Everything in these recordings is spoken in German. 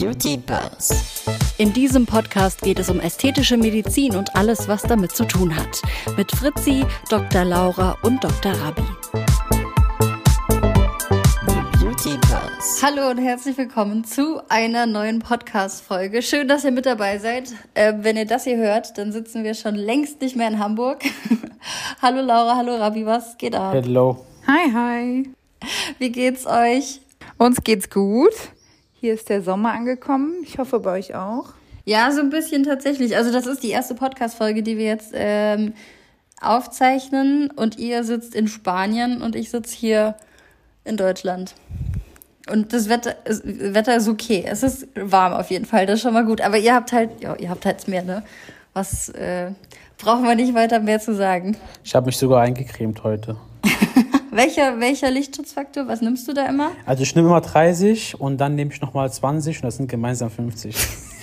Beauty Buzz. In diesem Podcast geht es um ästhetische Medizin und alles, was damit zu tun hat. Mit Fritzi, Dr. Laura und Dr. Rabi. Beauty Buzz. Hallo und herzlich willkommen zu einer neuen Podcast-Folge. Schön, dass ihr mit dabei seid. Wenn ihr das hier hört, dann sitzen wir schon längst nicht mehr in Hamburg. Hallo Laura, hallo Rabi, was geht ab? Hello. Hi, hi. Wie geht's euch? Uns geht's gut. Hier ist der Sommer angekommen. Ich hoffe, bei euch auch. Ja, so ein bisschen tatsächlich. Also das ist die erste Podcast-Folge, die wir jetzt aufzeichnen. Und ihr sitzt in Spanien und ich sitze hier in Deutschland. Und das Wetter ist okay. Es ist warm auf jeden Fall, das ist schon mal gut. Aber ihr habt halt mehr, ne? Was brauchen wir nicht weiter mehr zu sagen. Ich habe mich sogar eingecremt heute. Welcher Lichtschutzfaktor? Was nimmst du da immer? Also ich nehme immer 30 und dann nehme ich nochmal 20 und das sind gemeinsam 50.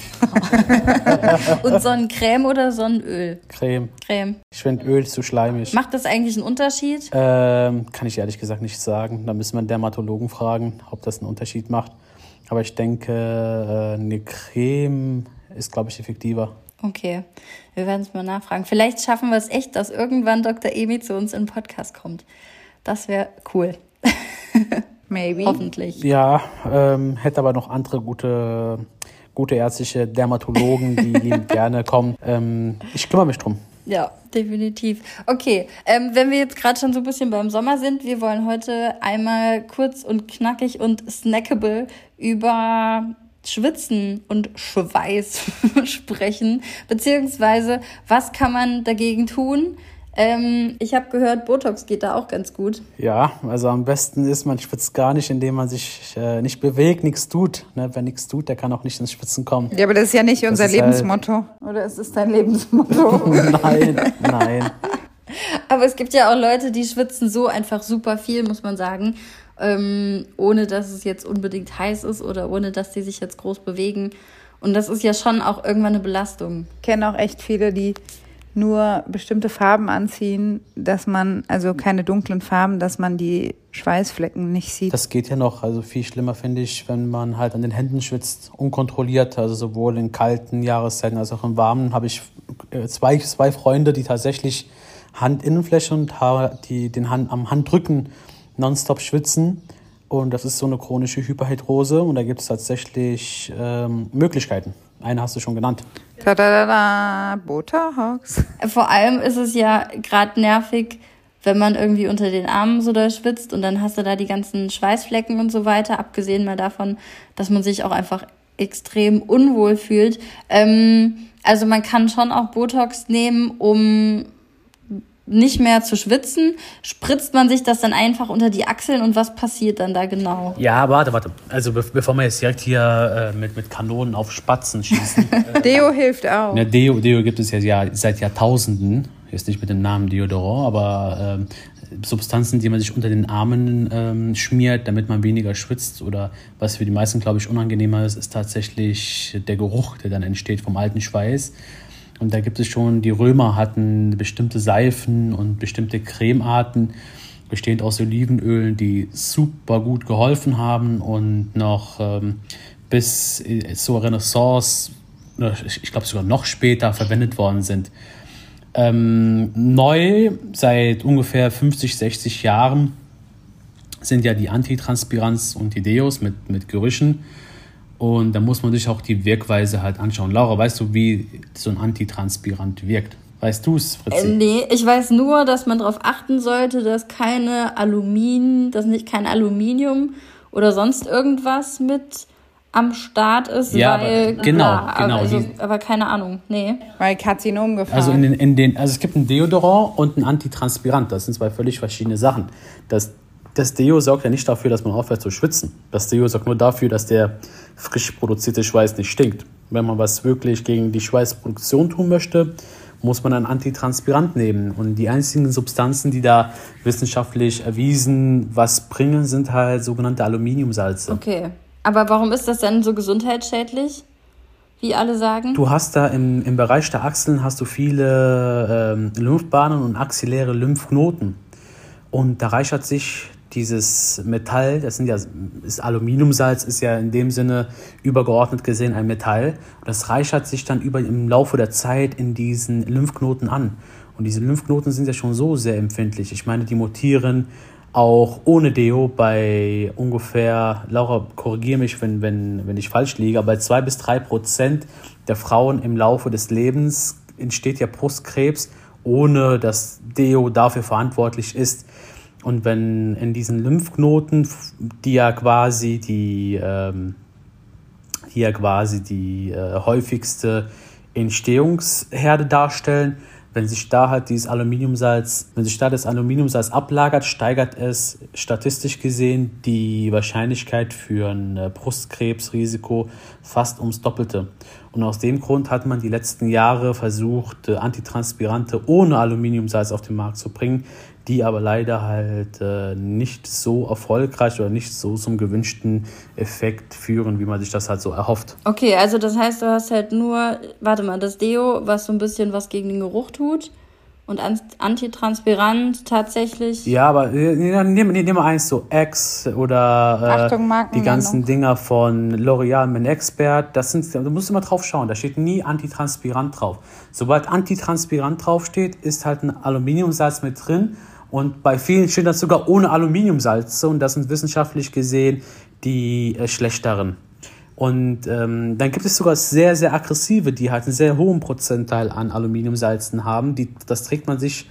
Und Sonnencreme oder Sonnenöl? Creme. Creme. Ich finde Öl zu schleimig. Macht das eigentlich einen Unterschied? Kann ich ehrlich gesagt nicht sagen. Da müssen wir einen Dermatologen fragen, ob das einen Unterschied macht. Aber ich denke, eine Creme ist, glaube ich, effektiver. Okay, wir werden es mal nachfragen. Vielleicht schaffen wir es echt, dass irgendwann Dr. Emi zu uns in den Podcast kommt. Das wäre cool. Maybe. Hoffentlich. Ja, hätte aber noch andere gute ärztliche Dermatologen, die liebend gerne kommen. Ich kümmere mich drum. Ja, definitiv. Okay, wenn wir jetzt gerade schon so ein bisschen beim Sommer sind, wir wollen heute einmal kurz und knackig und snackable über Schwitzen und Schweiß sprechen, beziehungsweise was kann man dagegen tun? Ich habe gehört, Botox geht da auch ganz gut. Ja, also am besten ist, man schwitzt gar nicht, indem man sich nicht bewegt, nichts tut. Ne? Wer nichts tut, der kann auch nicht ins Schwitzen kommen. Ja, aber das ist ja nicht unser Lebensmotto. Oder ist es dein Lebensmotto? Nein. Aber es gibt ja auch Leute, die schwitzen so einfach super viel, muss man sagen, ohne dass es jetzt unbedingt heiß ist oder ohne dass die sich jetzt groß bewegen. Und das ist ja schon auch irgendwann eine Belastung. Ich kenne auch echt viele, die nur bestimmte Farben anziehen, dass man, also keine dunklen Farben, dass man die Schweißflecken nicht sieht. Das geht ja noch, also viel schlimmer finde ich, wenn man halt an den Händen schwitzt, unkontrolliert, also sowohl in kalten Jahreszeiten als auch in warmen, habe ich zwei Freunde, die tatsächlich Handinnenfläche und am Handrücken nonstop schwitzen und das ist so eine chronische Hyperhidrose und da gibt es tatsächlich Möglichkeiten. Eine hast du schon genannt. Botox. Vor allem ist es ja gerade nervig, wenn man irgendwie unter den Armen so doll schwitzt und dann hast du da die ganzen Schweißflecken und so weiter, abgesehen mal davon, dass man sich auch einfach extrem unwohl fühlt. Also man kann schon auch Botox nehmen, um nicht mehr zu schwitzen. Spritzt man sich das dann einfach unter die Achseln und was passiert dann da genau? Ja, warte. Also bevor wir jetzt direkt hier mit Kanonen auf Spatzen schießen. Deo hilft auch. Ja, Deo gibt es ja seit Jahrtausenden. Jetzt nicht mit dem Namen Deodorant, aber Substanzen, die man sich unter den Armen schmiert, damit man weniger schwitzt. Oder was für die meisten, glaube ich, unangenehmer ist tatsächlich der Geruch, der dann entsteht vom alten Schweiß. Und da gibt es schon, die Römer hatten bestimmte Seifen und bestimmte Cremearten, bestehend aus Olivenölen, die super gut geholfen haben und noch bis zur Renaissance, ich glaube sogar noch später, verwendet worden sind. Neu, seit ungefähr 50, 60 Jahren, sind ja die Antitranspirants und die Deos mit Gerüchen. Und da muss man sich auch die Wirkweise halt anschauen. Laura, weißt du, wie so ein Antitranspirant wirkt? Weißt du es, Fritzi? Nee, ich weiß nur, dass man darauf achten sollte, dass kein Aluminium oder sonst irgendwas mit am Start ist. Ja, weil, genau. Aber keine Ahnung, nee. Weil Karzinom-Gefahr. Also es gibt ein Deodorant und ein Antitranspirant. Das sind zwei völlig verschiedene Sachen. Das Deo sorgt ja nicht dafür, dass man aufhört zu schwitzen. Das Deo sorgt nur dafür, dass der frisch produzierte Schweiß nicht stinkt. Wenn man was wirklich gegen die Schweißproduktion tun möchte, muss man ein Antitranspirant nehmen. Und die einzigen Substanzen, die da wissenschaftlich erwiesen was bringen, sind halt sogenannte Aluminiumsalze. Okay, aber warum ist das denn so gesundheitsschädlich, wie alle sagen? Du hast da im Bereich der Achseln hast du viele Lymphbahnen und axilläre Lymphknoten. Und da reichert sich dieses Metall, ist Aluminiumsalz ist ja in dem Sinne übergeordnet gesehen ein Metall. Das reichert sich dann im Laufe der Zeit in diesen Lymphknoten an. Und diese Lymphknoten sind ja schon so sehr empfindlich. Ich meine, die mutieren auch ohne Deo bei ungefähr, Laura, korrigiere mich, wenn ich falsch liege, aber bei 2-3% der Frauen im Laufe des Lebens entsteht ja Brustkrebs, ohne dass Deo dafür verantwortlich ist. Und wenn in diesen Lymphknoten, die ja quasi die häufigste Entstehungsherde darstellen, wenn sich da das Aluminiumsalz ablagert, steigert es statistisch gesehen die Wahrscheinlichkeit für ein Brustkrebsrisiko fast ums Doppelte. Und aus dem Grund hat man die letzten Jahre versucht, Antitranspirante ohne Aluminiumsalz auf den Markt zu bringen, die aber leider halt nicht so erfolgreich oder nicht so zum gewünschten Effekt führen, wie man sich das halt so erhofft. Okay, also das heißt, du hast halt nur, das Deo, was so ein bisschen was gegen den Geruch tut und Antitranspirant tatsächlich. Ja, aber nehmen wir eins, so Axe oder die ganzen Dinger von L'Oreal Men Expert, da musst du immer drauf schauen, da steht nie Antitranspirant drauf. Sobald Antitranspirant draufsteht, ist halt ein Aluminiumsalz mit drin. Und bei vielen steht das sogar ohne Aluminiumsalze und das sind wissenschaftlich gesehen die schlechteren. Und dann gibt es sogar sehr, sehr aggressive, die halt einen sehr hohen Prozentteil an Aluminiumsalzen haben. Das trägt man sich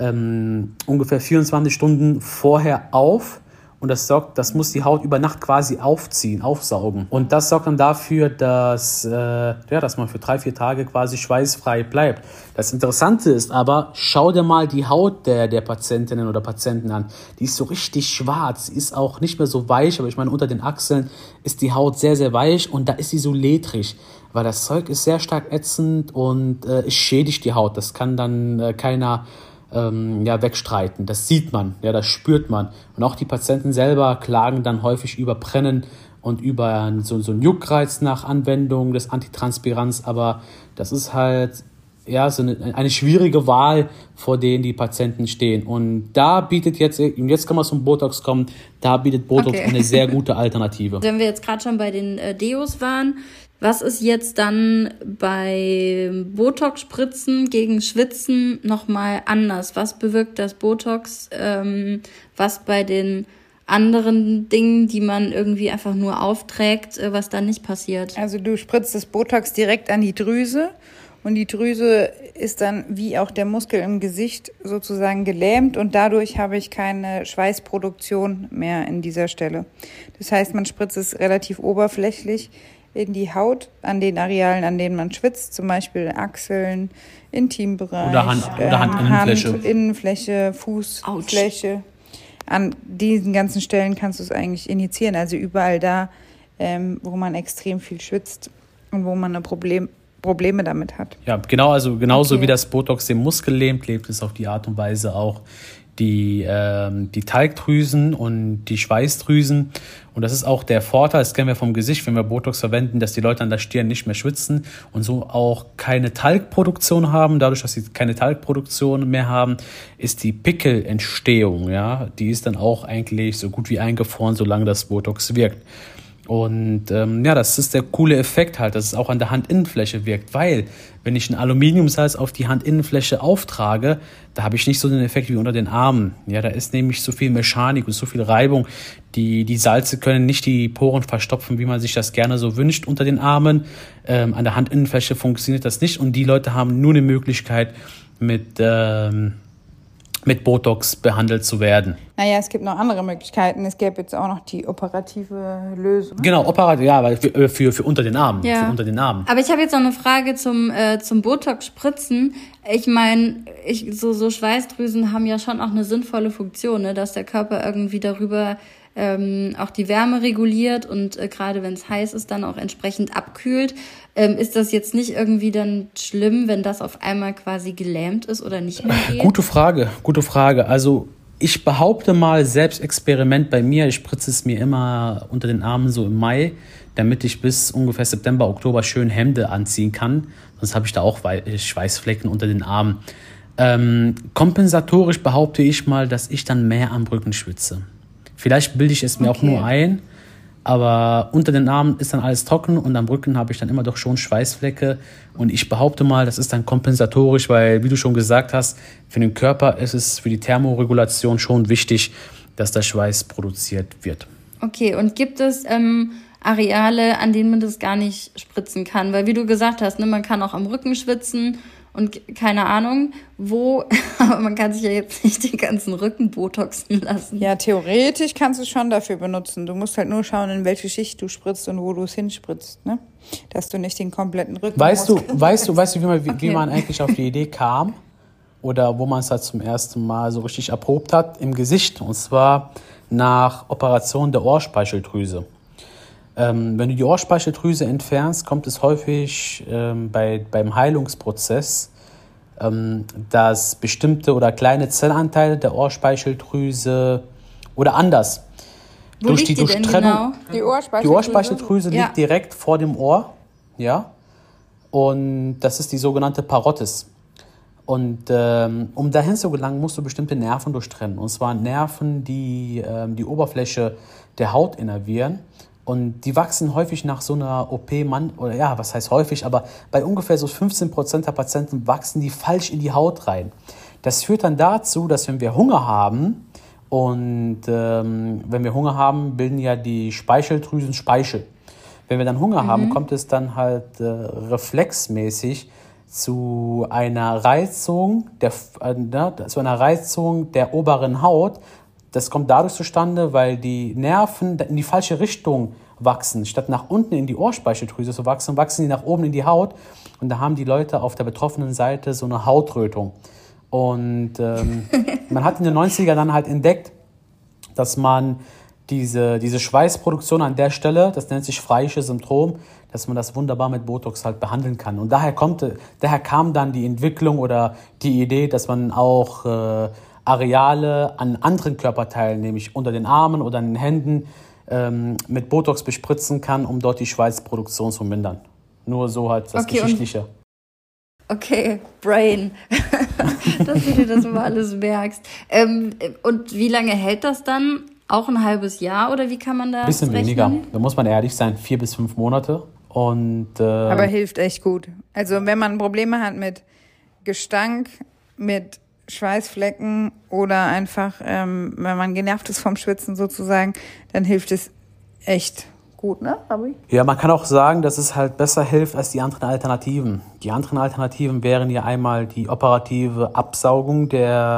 ungefähr 24 Stunden vorher auf. Und das muss die Haut über Nacht quasi aufsaugen. Und das sorgt dann dafür, dass man für 3-4 Tage quasi schweißfrei bleibt. Das Interessante ist aber, schau dir mal die Haut der Patientinnen oder Patienten an. Die ist so richtig schwarz. Sie ist auch nicht mehr so weich, aber ich meine, unter den Achseln ist die Haut sehr, sehr weich und da ist sie so ledrig. Weil das Zeug ist sehr stark ätzend und es schädigt die Haut. Das kann dann keiner wegstreiten. Das sieht man, das spürt man. Und auch die Patienten selber klagen dann häufig über Brennen und über so einen Juckreiz nach Anwendung des Antitranspirants. Aber das ist halt so eine schwierige Wahl, vor denen die Patienten stehen. Und da bietet jetzt kann man zum Botox kommen, da bietet Botox eine sehr gute Alternative. Wenn wir jetzt gerade schon bei den Deos waren, was ist jetzt dann bei Botox-Spritzen gegen Schwitzen nochmal anders? Was bewirkt das Botox, was bei den anderen Dingen, die man irgendwie einfach nur aufträgt, was dann nicht passiert? Also du spritzt das Botox direkt an die Drüse und die Drüse ist dann wie auch der Muskel im Gesicht sozusagen gelähmt und dadurch habe ich keine Schweißproduktion mehr in dieser Stelle. Das heißt, man spritzt es relativ oberflächlich in die Haut, an den Arealen, an denen man schwitzt, zum Beispiel Achseln, Intimbereich, oder Handinnenfläche. Handinnenfläche, Fußfläche. An diesen ganzen Stellen kannst du es eigentlich injizieren, also überall da, wo man extrem viel schwitzt und wo man Probleme damit hat. Ja, genauso wie das Botox den Muskel lähmt es auf die Art und Weise auch die Talgdrüsen und die Schweißdrüsen. Und das ist auch der Vorteil, das kennen wir vom Gesicht, wenn wir Botox verwenden, dass die Leute an der Stirn nicht mehr schwitzen und so auch keine Talgproduktion haben. Dadurch, dass sie keine Talgproduktion mehr haben, ist die Pickelentstehung, die ist dann auch eigentlich so gut wie eingefroren, solange das Botox wirkt. Und das ist der coole Effekt halt, dass es auch an der Handinnenfläche wirkt, weil wenn ich ein Aluminiumsalz auf die Handinnenfläche auftrage, da habe ich nicht so den Effekt wie unter den Armen. Ja, da ist nämlich so viel Mechanik und so viel Reibung. Die Salze können nicht die Poren verstopfen, wie man sich das gerne so wünscht unter den Armen. An der Handinnenfläche funktioniert das nicht und die Leute haben nur eine Möglichkeit mit Botox behandelt zu werden. Naja, es gibt noch andere Möglichkeiten. Es gäbe jetzt auch noch die operative Lösung. Genau, weil für unter den Armen. Ja. Für unter den Armen. Aber ich habe jetzt noch eine Frage zum Botox-Spritzen. Ich meine, so Schweißdrüsen haben ja schon auch eine sinnvolle Funktion, ne? Dass der Körper irgendwie darüber auch die Wärme reguliert und gerade wenn es heiß ist, dann auch entsprechend abkühlt. Ist das jetzt nicht irgendwie dann schlimm, wenn das auf einmal quasi gelähmt ist oder nicht mehr geht? Gute Frage. Also ich behaupte mal, Selbstexperiment bei mir, ich spritze es mir immer unter den Armen so im Mai, damit ich bis ungefähr September, Oktober schön Hemden anziehen kann. Sonst habe ich da auch Schweißflecken unter den Armen. Kompensatorisch behaupte ich mal, dass ich dann mehr am Rücken schwitze. Vielleicht bilde ich es mir auch nur ein, aber unter den Armen ist dann alles trocken und am Rücken habe ich dann immer doch schon Schweißflecke. Und ich behaupte mal, das ist dann kompensatorisch, weil, wie du schon gesagt hast, für den Körper ist es für die Thermoregulation schon wichtig, dass der Schweiß produziert wird. Okay, und gibt es Areale, an denen man das gar nicht spritzen kann? Weil wie du gesagt hast, ne, man kann auch am Rücken schwitzen und keine Ahnung wo, aber man kann sich ja jetzt nicht den ganzen Rücken botoxen lassen. Ja, theoretisch kannst du es schon dafür benutzen. Du musst halt nur schauen, in welche Schicht du spritzt und wo du es hinspritzt, ne? Dass du nicht den kompletten Rücken Weißt du, wie man eigentlich auf die Idee kam? Oder wo man es halt zum ersten Mal so richtig erprobt hat? Im Gesicht. Und zwar nach Operation der Ohrspeicheldrüse. Wenn du die Ohrspeicheldrüse entfernst, kommt es häufig beim Heilungsprozess, dass bestimmte oder kleine Zellanteile der Ohrspeicheldrüse oder anders. Wo liegt die denn genau? Die Die Ohrspeicheldrüse liegt direkt vor dem Ohr, ja, und das ist die sogenannte Parotis. Und um dahin zu gelangen, musst du bestimmte Nerven durchtrennen. Und zwar Nerven, die die Oberfläche der Haut innervieren. Und die wachsen häufig nach so einer OP, oder ja, was heißt häufig, aber bei ungefähr so 15% der Patienten wachsen die falsch in die Haut rein. Das führt dann dazu, dass wenn wir Hunger haben, und wenn wir Hunger haben, bilden ja die Speicheldrüsen Speichel. Wenn wir dann Hunger haben, kommt es dann halt reflexmäßig zu einer Reizung der oberen Haut. Das kommt dadurch zustande, weil die Nerven in die falsche Richtung wachsen. Statt nach unten in die Ohrspeicheldrüse zu wachsen, wachsen die nach oben in die Haut. Und da haben die Leute auf der betroffenen Seite so eine Hautrötung. Und man hat in den 90ern dann halt entdeckt, dass man diese Schweißproduktion an der Stelle, das nennt sich Freiische Syndrom, dass man das wunderbar mit Botox halt behandeln kann. Und daher kam dann die Entwicklung oder die Idee, dass man auch Areale an anderen Körperteilen, nämlich unter den Armen oder an den Händen, mit Botox bespritzen kann, um dort die Schweißproduktion zu mindern. Nur so halt das Geschichtliche. Okay, Brain, dass du dir das mal alles merkst. Und wie lange hält das dann? Auch ein halbes Jahr oder wie kann man das bisschen rechnen? Weniger, da muss man ehrlich sein, 4 bis 5 Monate. Aber hilft echt gut. Also wenn man Probleme hat mit Gestank, mit Schweißflecken oder einfach, wenn man genervt ist vom Schwitzen sozusagen, dann hilft es echt gut, ne, Abi? Ja, man kann auch sagen, dass es halt besser hilft als die anderen Alternativen. Die anderen Alternativen wären ja einmal die operative Absaugung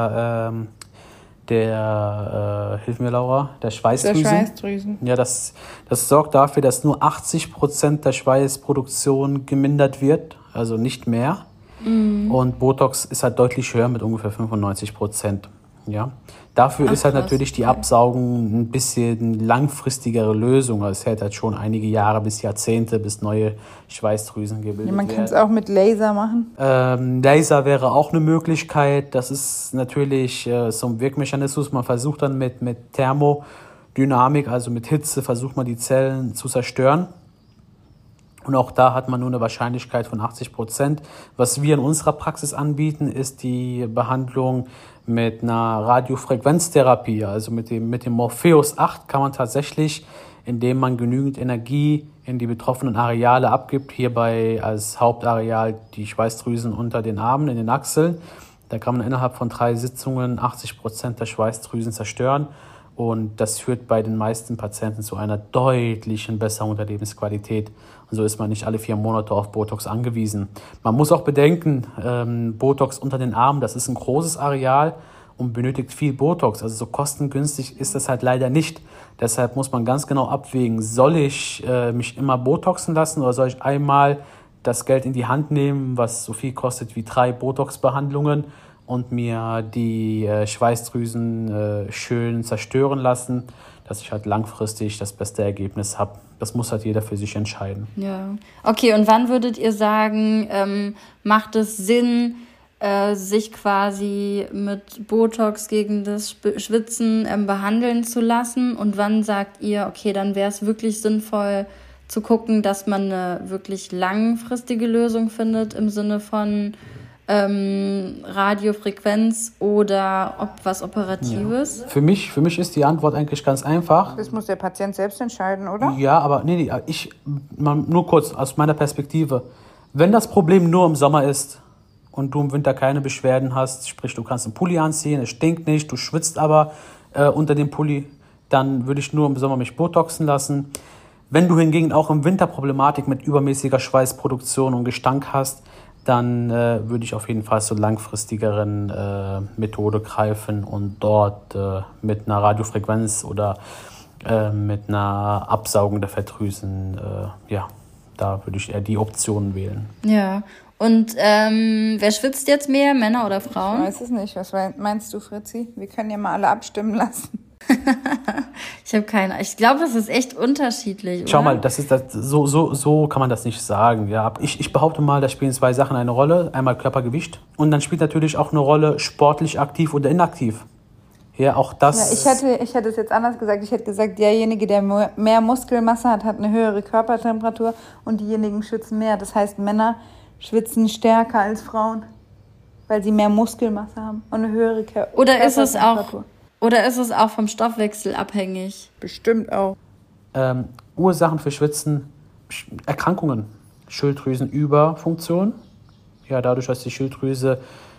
hilf mir Laura, der Schweißdrüsen. Ja, das sorgt dafür, dass nur 80% der Schweißproduktion gemindert wird, also nicht mehr. Und Botox ist halt deutlich höher mit ungefähr 95%. Ja. Dafür ist halt natürlich die Absaugung ein bisschen langfristigere Lösung. Also es hält halt schon einige Jahre bis Jahrzehnte, bis neue Schweißdrüsen gebildet werden. Man kann es auch mit Laser machen. Laser wäre auch eine Möglichkeit. Das ist natürlich so ein Wirkmechanismus. Man versucht dann mit Thermodynamik, also mit Hitze, versucht man die Zellen zu zerstören. Und auch da hat man nur eine Wahrscheinlichkeit von 80%. Was wir in unserer Praxis anbieten, ist die Behandlung mit einer Radiofrequenztherapie. Also mit dem Morpheus 8 kann man tatsächlich, indem man genügend Energie in die betroffenen Areale abgibt, hierbei als Hauptareal die Schweißdrüsen unter den Armen, in den Achseln, da kann man innerhalb von 3 Sitzungen 80% der Schweißdrüsen zerstören. Und das führt bei den meisten Patienten zu einer deutlichen Besserung der Lebensqualität. Und so ist man nicht alle 4 Monate auf Botox angewiesen. Man muss auch bedenken, Botox unter den Armen, das ist ein großes Areal und benötigt viel Botox. Also so kostengünstig ist das halt leider nicht. Deshalb muss man ganz genau abwägen, soll ich mich immer Botoxen lassen oder soll ich einmal das Geld in die Hand nehmen, was so viel kostet wie 3 Botox-Behandlungen und mir die Schweißdrüsen schön zerstören lassen, dass ich halt langfristig das beste Ergebnis habe. Das muss halt jeder für sich entscheiden. Ja. Okay, und wann würdet ihr sagen, macht es Sinn, sich quasi mit Botox gegen das Schwitzen behandeln zu lassen? Und wann sagt ihr, okay, dann wäre es wirklich sinnvoll zu gucken, dass man eine wirklich langfristige Lösung findet im Sinne von Radiofrequenz oder was Operatives? Ja. Für mich ist die Antwort eigentlich ganz einfach. Das muss der Patient selbst entscheiden, oder? Ja, aber nur kurz aus meiner Perspektive. Wenn das Problem nur im Sommer ist und du im Winter keine Beschwerden hast, sprich du kannst einen Pulli anziehen, es stinkt nicht, du schwitzt aber unter dem Pulli, dann würde ich nur im Sommer mich botoxen lassen. Wenn du hingegen auch im Winter Problematik mit übermäßiger Schweißproduktion und Gestank hast, dann würde ich auf jeden Fall zur langfristigeren Methode greifen und dort mit einer Radiofrequenz oder mit einer Absaugung der Fettdrüsen, da würde ich eher die Optionen wählen. Ja, und wer schwitzt jetzt mehr, Männer oder Frauen? Ich weiß es nicht. Was meinst du, Fritzi? Wir können ja mal alle abstimmen lassen. Ich habe keine. Ich glaube, das ist echt unterschiedlich. Schau oder? mal, so kann man das nicht sagen. Ja, ich behaupte mal, da spielen zwei Sachen eine Rolle. Einmal Körpergewicht und dann spielt natürlich auch eine Rolle sportlich aktiv oder inaktiv. Ja, auch das. Ja, ich hätte es jetzt anders gesagt. Ich hätte gesagt, derjenige, der mehr Muskelmasse hat, hat eine höhere Körpertemperatur und diejenigen schwitzen mehr. Das heißt, Männer schwitzen stärker als Frauen, weil sie mehr Muskelmasse haben und eine höhere Körpertemperatur. Oder ist es auch vom Stoffwechsel abhängig? Bestimmt auch. Ursachen für Schwitzen, Erkrankungen, Schilddrüsenüberfunktion. Ja, dadurch, dass die Schilddrüse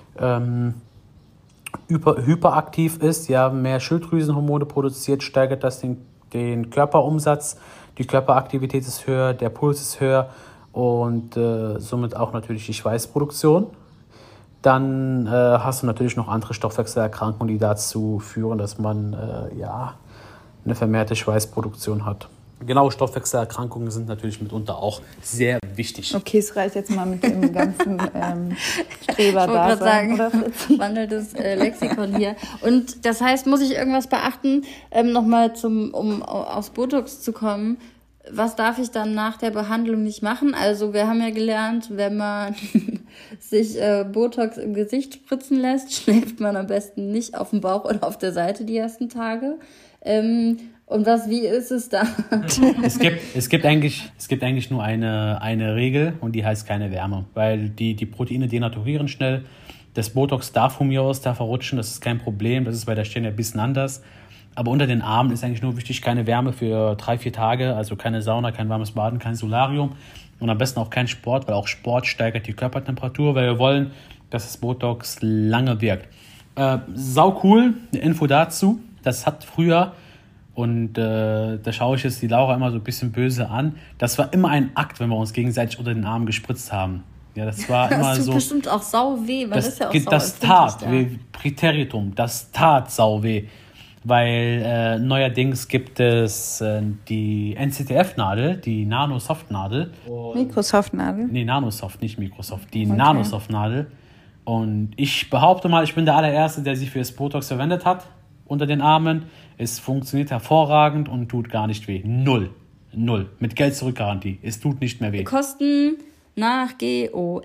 hyperaktiv ist, ja, mehr Schilddrüsenhormone produziert, steigert das den Körperumsatz. Die Körperaktivität ist höher, der Puls ist höher und somit auch natürlich die Schweißproduktion. Dann hast du natürlich noch andere Stoffwechselerkrankungen, die dazu führen, dass man eine vermehrte Schweißproduktion hat. Genau, Stoffwechselerkrankungen sind natürlich mitunter auch sehr wichtig. Okay, es reicht jetzt mal mit dem ganzen Streber-Dasein. Ich wollte gerade sagen, wandelndes Lexikon hier. Und das heißt, muss ich irgendwas beachten, nochmal um aufs Botox zu kommen? Was darf ich dann nach der Behandlung nicht machen? Also wir haben ja gelernt, wenn man sich Botox im Gesicht spritzen lässt, schläft man am besten nicht auf dem Bauch oder auf der Seite die ersten Tage. Und wie ist es da? Es gibt eigentlich nur eine Regel und die heißt keine Wärme, weil die Proteine denaturieren schnell. Das Botox darf von mir aus da verrutschen, das ist kein Problem, das ist bei der Stirn ja ein bisschen anders. Aber unter den Armen ist eigentlich nur wichtig, keine Wärme für 3-4 Tage, also keine Sauna, kein warmes Baden, kein Solarium und am besten auch kein Sport, weil auch Sport steigert die Körpertemperatur, weil wir wollen, dass das Botox lange wirkt. Sau cool, eine Info dazu, das hat früher, und da schaue ich jetzt die Laura immer so ein bisschen böse an, das war immer ein Akt, wenn wir uns gegenseitig unter den Armen gespritzt haben. Ja, das war immer das tut so. Bestimmt auch sau weh, weil das ja auch das tat weh, Präteritum, das tat sau weh. Weil neuerdings gibt es die NCTF-Nadel, die Nanosoft-Nadel. Microsoft-Nadel? Nee, Nanosoft, nicht Microsoft, die Nanosoft-Nadel. Und ich behaupte mal, ich bin der allererste, der sie für das Botox verwendet hat, unter den Armen. Es funktioniert hervorragend und tut gar nicht weh. Null. Mit Geld-Zurück-Garantie. Es tut nicht mehr weh. Kosten nach GOE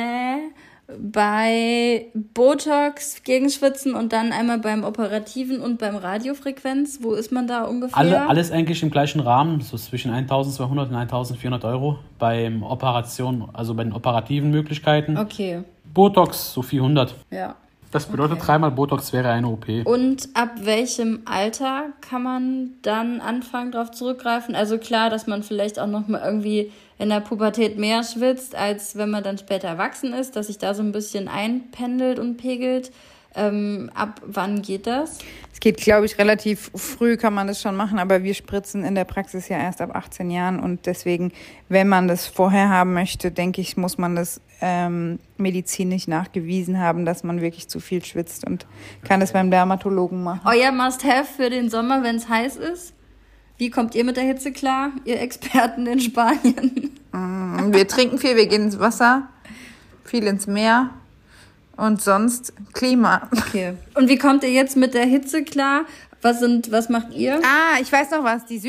bei Botox gegen Schwitzen und dann einmal beim Operativen und beim Radiofrequenz. Wo ist man da ungefähr? Alles eigentlich im gleichen Rahmen, so zwischen 1.200 und 1.400 Euro beim Operation, also bei den operativen Möglichkeiten. Okay. Botox so 400. Ja. Das bedeutet, 3-mal Botox wäre eine OP. Und ab welchem Alter kann man dann anfangen, darauf zurückgreifen? Also klar, dass man vielleicht auch noch mal irgendwie in der Pubertät mehr schwitzt, als wenn man dann später erwachsen ist, dass sich da so ein bisschen einpendelt und pegelt. Ab wann geht das? Es geht, glaube ich, relativ früh kann man das schon machen, aber wir spritzen in der Praxis ja erst ab 18 Jahren und deswegen, wenn man das vorher haben möchte, denke ich, muss man das medizinisch nachgewiesen haben, dass man wirklich zu viel schwitzt und kann das beim Dermatologen machen. Euer Must-Have für den Sommer, wenn es heiß ist? Wie kommt ihr mit der Hitze klar, ihr Experten in Spanien? Wir trinken viel, wir gehen ins Wasser, viel ins Meer. Und sonst Klima. Okay. Und wie kommt ihr jetzt mit der Hitze klar? Was macht ihr? Ich weiß noch was. Die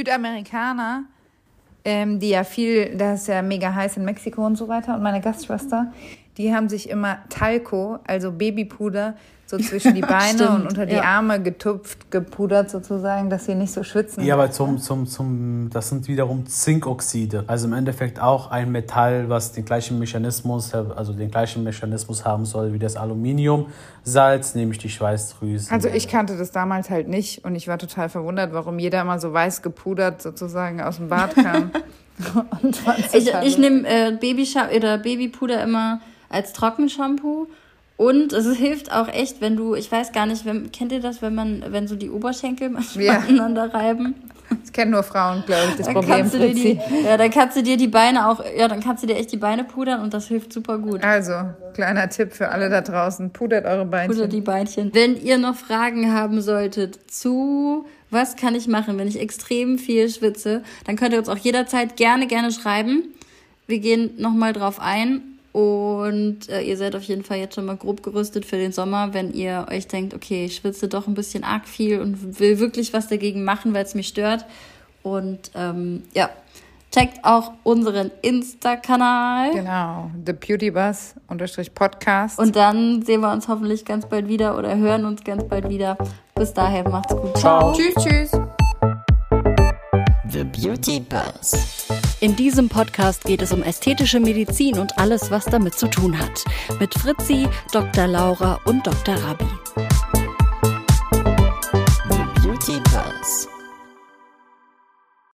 Südamerikaner, die ja viel, das ist ja mega heiß in Mexiko und so weiter. Und meine Gastschwester, die haben sich immer Talco, also Babypuder, so zwischen die Beine und unter die Arme getupft, gepudert sozusagen, dass sie nicht so schwitzen. Ja, aber das sind wiederum Zinkoxide. Also im Endeffekt auch ein Metall, was den gleichen Mechanismus haben soll wie das Aluminiumsalz, nämlich die Schweißdrüsen. Also ich kannte das damals halt nicht und ich war total verwundert, warum jeder immer so weiß gepudert sozusagen aus dem Bad kam. Ich nehme Babypuder immer als Trockenshampoo. Und es hilft auch echt, wenn du, ich weiß gar nicht, kennt ihr das, wenn so die Oberschenkel manchmal aneinander reiben? Das kennen nur Frauen, glaube ich, das Problem. Dann kannst du dir die Beine dann kannst du dir echt die Beine pudern und das hilft super gut. Also, kleiner Tipp für alle da draußen, pudert eure Beinchen. Pudert die Beinchen. Wenn ihr noch Fragen haben solltet zu, was kann ich machen, wenn ich extrem viel schwitze, dann könnt ihr uns auch jederzeit gerne schreiben. Wir gehen nochmal drauf ein. Und ihr seid auf jeden Fall jetzt schon mal grob gerüstet für den Sommer, wenn ihr euch denkt, okay, ich schwitze doch ein bisschen arg viel und will wirklich was dagegen machen, weil es mich stört. Und checkt auch unseren Insta-Kanal. Genau, TheBeautyBuzz_Podcast. Und dann sehen wir uns hoffentlich ganz bald wieder oder hören uns ganz bald wieder. Bis dahin, macht's gut. Ciao. Tschüss. The Beauty Buzz. In diesem Podcast geht es um ästhetische Medizin und alles, was damit zu tun hat. Mit Fritzi, Dr. Laura und Dr. Rabi.